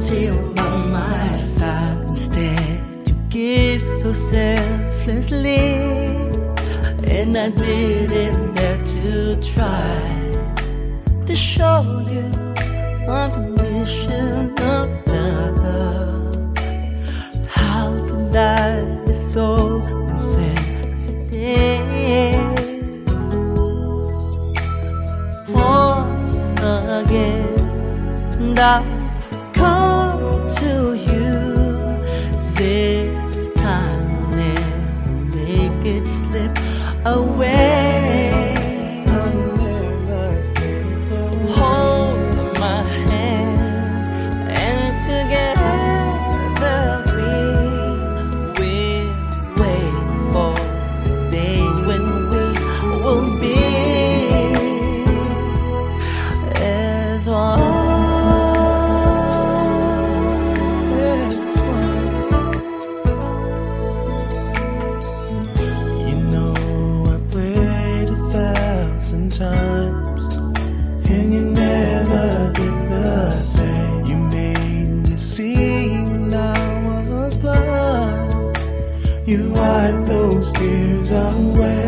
still by my side. Instead, you give so selflessly, and I didn't dare to try to show you unconditional love. How could I be so insensitive? Once again, and I'll come to you. This time I'll never make it slip away. Hold my hand, and together we will wait for the day when we will be as one. Times, and you never did the same. You made me see when I was blind. You wiped those tears away.